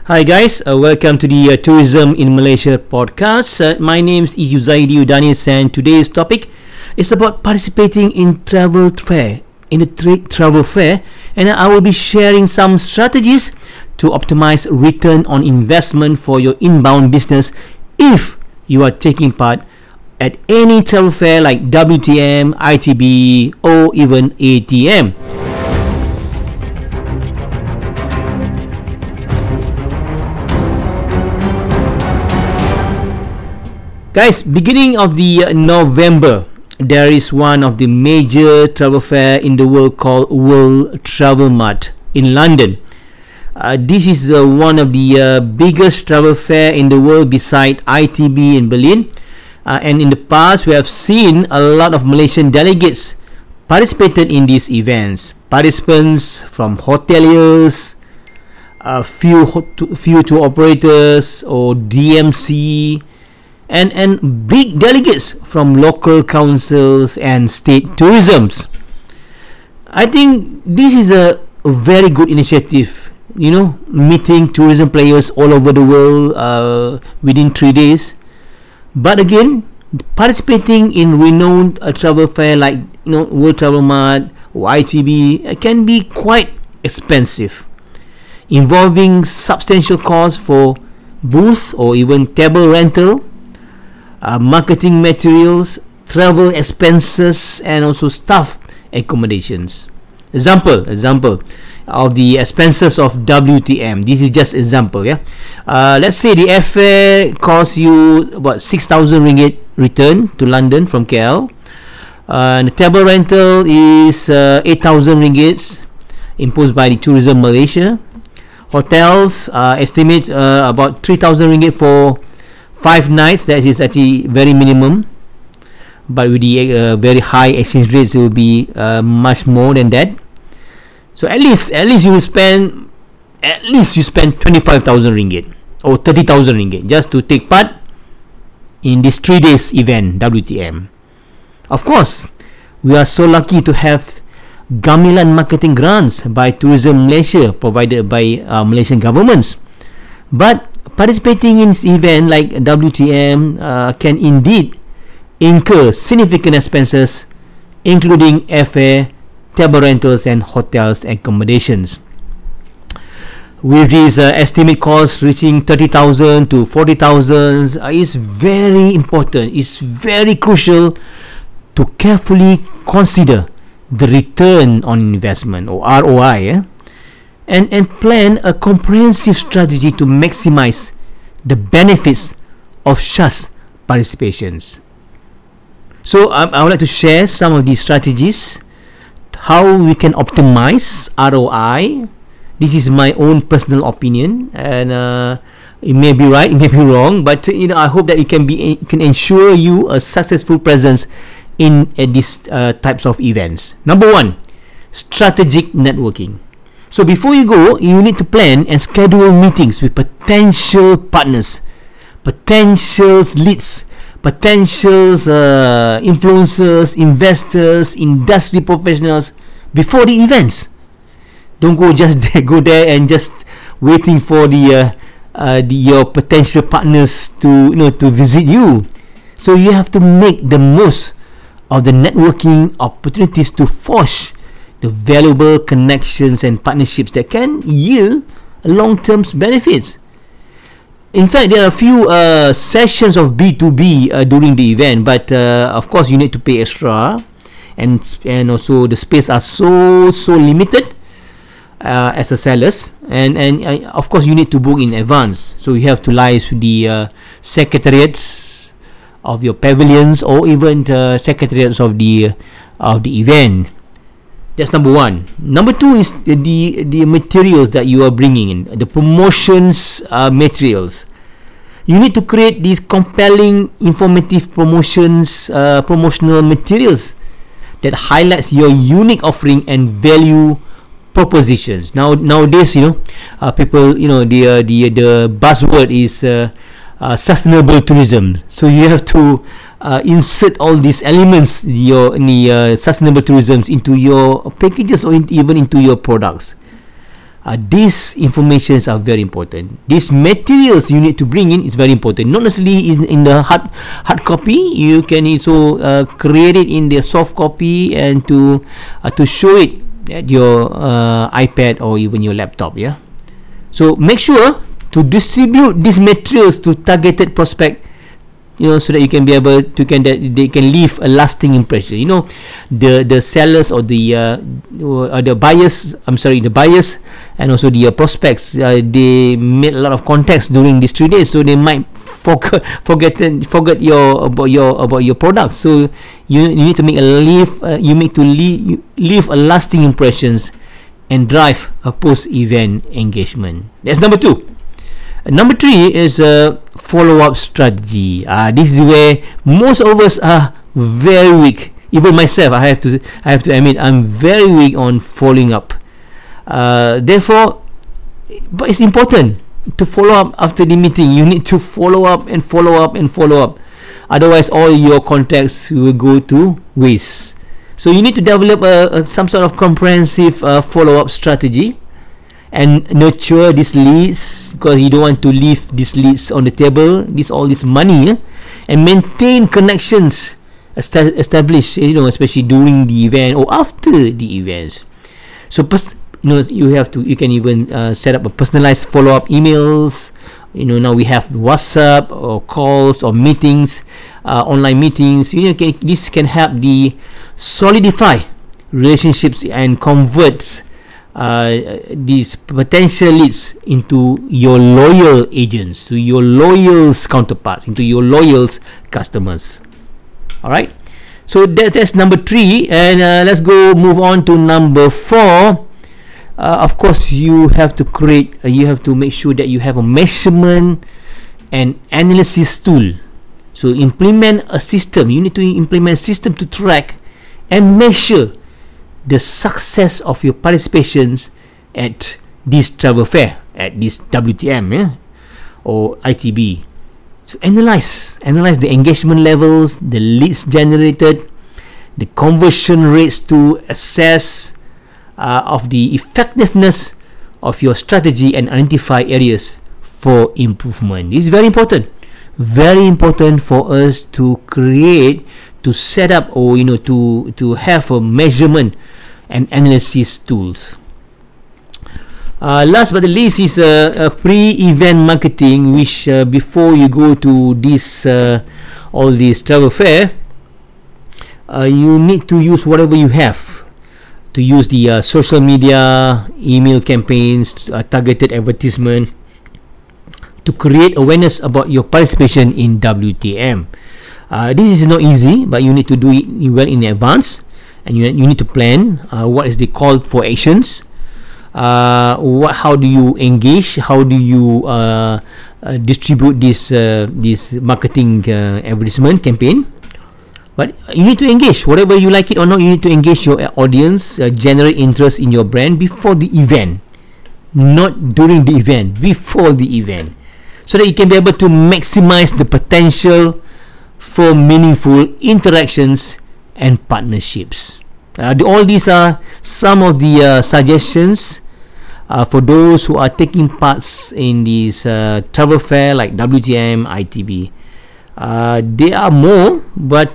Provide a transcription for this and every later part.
Hi guys, welcome to the Tourism in Malaysia podcast. My name is Yuzaidi Udanis, and today's topic is about participating in travel fair, travel fair, and I will be sharing some strategies to optimize return on investment for your inbound business if you are taking part at any travel fair like WTM, ITB, or even ATM. Guys, beginning of the November, there is one of the major travel fair in the world called World Travel Mart in London. This is one of the biggest travel fair in the world beside ITB in Berlin. And in the past, we have seen a lot of Malaysian delegates participated in these events. Participants from hoteliers, few tour operators or DMC, and big delegates from local councils and state tourisms. I think this is a very good initiative, meeting tourism players all over the world within 3 days. But again, participating in renowned travel fair like World Travel Mart or ITB can be quite expensive, involving substantial costs for booth or even table rental, marketing materials, travel expenses, and also staff accommodations. Example of the expenses of WTM. This is just example, yeah. Let's say the airfare costs you about 6,000 ringgit return to London from KL. And the table rental is 8,000 ringgit imposed by the Tourism Malaysia. Hotels estimate about 3,000 ringgit for 5 nights. That is actually very minimum, but with the very high exchange rates, it will be much more than that. So at least you will spend 25,000 ringgit or 30,000 ringgit just to take part in this 3 days event WTM. Of course, we are so lucky to have Gamilan marketing grants by Tourism Malaysia provided by Malaysian governments. But participating in this event like WTM can indeed incur significant expenses, including airfare, table rentals, and hotels accommodations. With these estimate costs reaching 30,000 to 40,000, is very important. It's very crucial to carefully consider the return on investment or ROI. And plan a comprehensive strategy to maximize the benefits of such participations. So I would like to share some of these strategies, how we can optimize ROI. This is my own personal opinion, and it may be right, it may be wrong, but I hope that it can ensure you a successful presence in these types of events. Number 1, strategic networking. So before you go, you need to plan and schedule meetings with potential partners, potential leads, potential influencers, investors, industry professionals before the events. Don't go there and just waiting for your potential partners to visit you. So you have to make the most of the networking opportunities to forge the valuable connections and partnerships that can yield long-term benefits. In fact, there are a few sessions of B2B during the event, but of course you need to pay extra, and also the space are so limited as a sellers, and of course you need to book in advance. So you have to liaise with the secretariats of your pavilions or even the secretariats of the event. That's number 1. Number 2 is the materials that you are bringing in, the promotions materials. You need to create these compelling, informative promotional materials that highlights your unique offering and value propositions. Nowadays, people, the buzzword is sustainable tourism. So you have to insert all these elements, sustainable tourism, into your packages or even into your products. These informations are very important. These materials you need to bring in is very important. Not necessarily in the hard copy. You can also create it in the soft copy and to show it at your iPad or even your laptop. Yeah. So make sure to distribute these materials to targeted prospect, so that you can be able to they can leave a lasting impression. The sellers or the buyers, the buyers and also the prospects, they made a lot of contacts during these 3 days, so they might forget about your product. So you need to make leave a lasting impressions and drive a post-event engagement. That's number 2. Number 3 is a follow-up strategy. This is where most of us are very weak. Even myself, I have to admit, I'm very weak on following up. Therefore, but it's important to follow up after the meeting. You need to follow up and follow up and follow up. Otherwise, all your contacts will go to waste. So you need to develop some sort of comprehensive follow-up strategy and nurture these leads, because you don't want to leave these leads on the table, all this money, and maintain connections established, especially during the event or after the events. So you can even set up a personalized follow-up emails. Now we have WhatsApp or calls or meetings, online meetings. This can help solidify relationships and convert these potential leads into your loyal agents, to your loyal counterparts, into your loyal customers. Alright, so that's number 3, and let's move on to number 4. Of course, you have to make sure that you have a measurement and analysis tool. So implement a system. You need to implement a system to track and measure the success of your participations at this travel fair, at this WTM, or ITB. So analyze the engagement levels, the leads generated, the conversion rates, to assess of the effectiveness of your strategy and identify areas for improvement. This is very important for us to set up, or to have a measurement and analysis tools. Last but the least is pre-event marketing, which before you go to all these travel fair, you need to use whatever you have. To use the social media, email campaigns, targeted advertisement, to create awareness about your participation in WTM. This is not easy, but you need to do it well in advance, and you need to plan what is the call for actions, how do you engage, how do you distribute this marketing advertisement campaign. But you need to engage, whatever you like it or not. You need to engage your audience, generate interest in your brand before the event, not during the event, before the event, so that you can be able to maximize the potential for meaningful interactions and partnerships. All these are some of the suggestions for those who are taking parts in this travel fair like WTM, ITB. There are more, but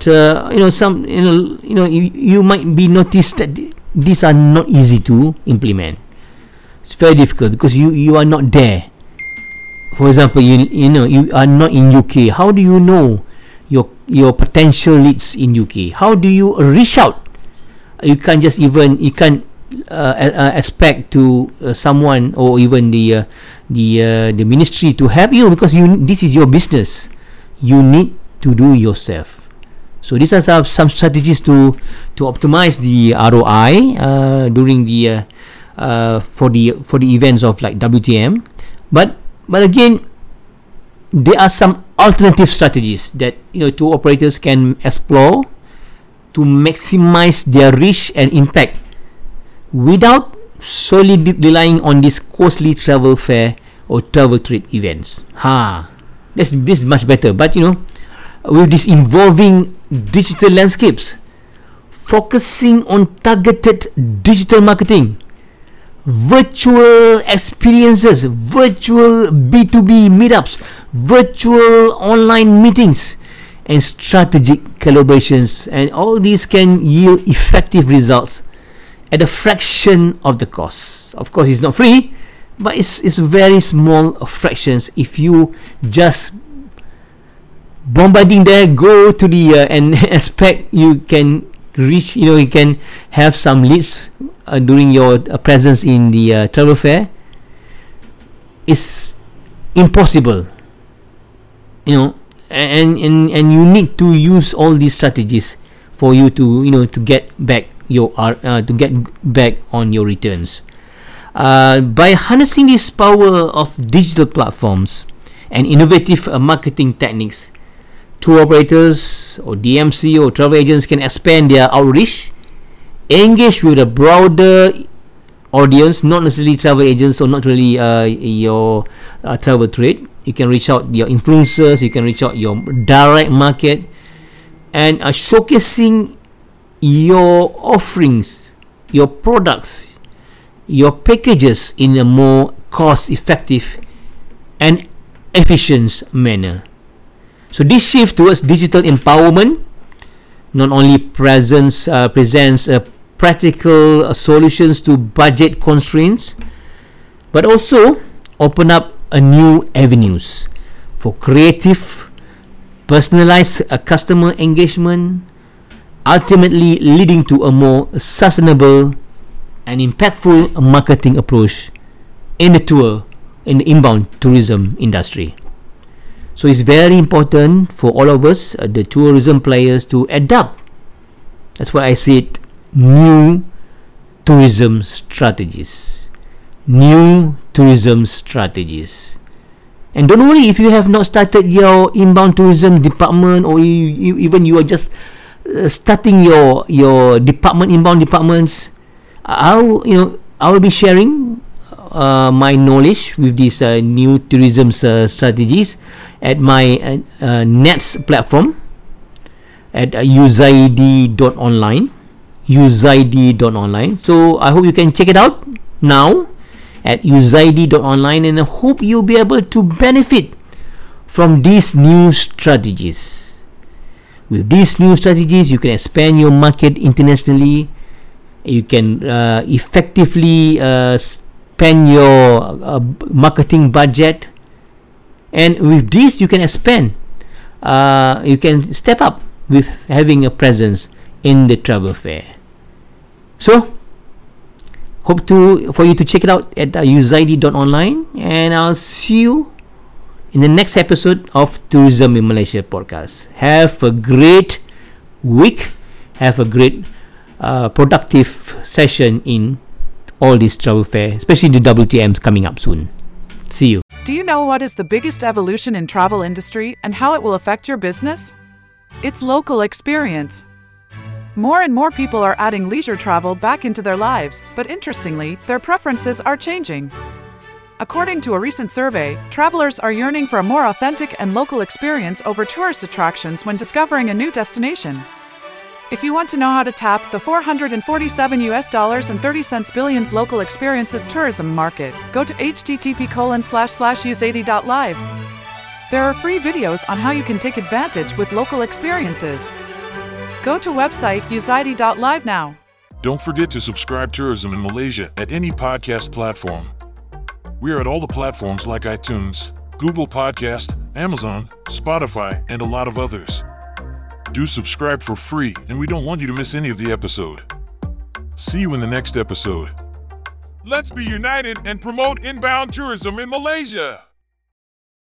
you might be noticed that these are not easy to implement. It's very difficult because you are not there. For example, you are not in UK. How do you know your potential leads in UK? How do you reach out? You can't expect to someone or even the ministry to help you, because this is your business. You need to do yourself. So these are some strategies to optimize the ROI during the for the events of like WTM. But again, there are some alternative strategies that tour operators can explore to maximize their reach and impact without solely relying on this costly travel fair or travel trade events. This is much better. But with this evolving digital landscapes, focusing on targeted digital marketing virtual experiences, virtual B2B meetups, virtual online meetings, and strategic collaborations. And all these can yield effective results at a fraction of the cost. Of course, it's not free, but it's very small fractions. If you just bombarding there, go to the and expect you can reach, you can have some leads during your presence in the travel fair, it's impossible. And you need to use all these strategies for you to get back on your returns. By harnessing this power of digital platforms and innovative marketing techniques, tour operators or DMC or travel agents can expand their outreach, engage with a broader audience, not necessarily travel agents or not really your travel trade. You can reach out your influencers, you can reach out your direct market, and showcasing your offerings, your products, your packages in a more cost-effective and efficient manner. So this shift towards digital empowerment not only presents practical solutions to budget constraints, but also open up a new avenues for creative, personalized customer engagement, ultimately leading to a more sustainable and impactful marketing approach in the inbound tourism industry. So it's very important for all of us, the tourism players, to adapt. That's why I said new tourism strategies. New tourism strategies. And don't worry if you have not started your inbound tourism department, or even you are just starting your inbound departments. I will be sharing my knowledge with these new tourism strategies at my Nets platform at uzaidi.online. So I hope you can check it out now at uzaidi.online, and I hope you'll be able to benefit from these new strategies. With these new strategies, you can expand your market internationally. You can effectively spend your marketing budget, and with this you can expand. You can step up with having a presence in the travel fair. So hope for you to check it out at uzaidi.online, and I'll see you in the next episode of Tourism in Malaysia podcast. Have a great week. Have a great productive session in all this travel fair, especially the WTMs coming up soon. See you. Do you know what is the biggest evolution in travel industry and how it will affect your business? It's local experience. More and more people are adding leisure travel back into their lives, but interestingly, their preferences are changing. According to a recent survey, travelers are yearning for a more authentic and local experience over tourist attractions when discovering a new destination. If you want to know how to tap the $447.30 billions local experiences tourism market, go to http://uzaidi.live. There are free videos on how you can take advantage with local experiences. Go to website uzaidi.live now. Don't forget to subscribe Tourism in Malaysia at any podcast platform. We are at all the platforms like iTunes, Google Podcast, Amazon, Spotify, and a lot of others. Do subscribe for free, and we don't want you to miss any of the episode. See you in the next episode. Let's be united and promote inbound tourism in Malaysia.